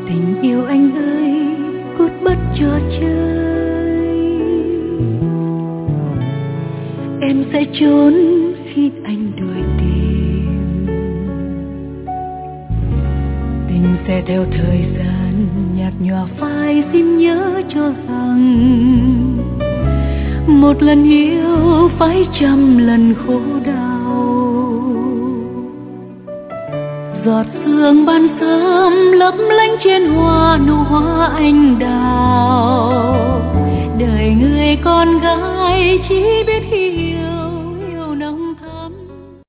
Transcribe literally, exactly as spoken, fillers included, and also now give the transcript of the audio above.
Tình yêu anh ơi, cút bất trò chơi. Em sẽ trốn khi anh đòi tìm. Tình sẽ theo thời gian nhạt nhòa phai, xin nhớ cho rằng một lần yêu phải trăm lần khổ đau. Giọt sương ban sớm lấp lánh trên hoa, nụ hoa anh đào. Đời người con gái chỉ biết hiểu